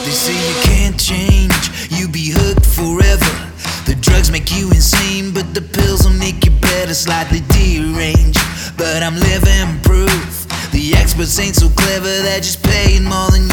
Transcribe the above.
They say you can't change, you be hooked forever. The drugs make you insane, but the pills will make you better, slightly deranged. But I'm living proof the experts ain't so clever, they're just paying more than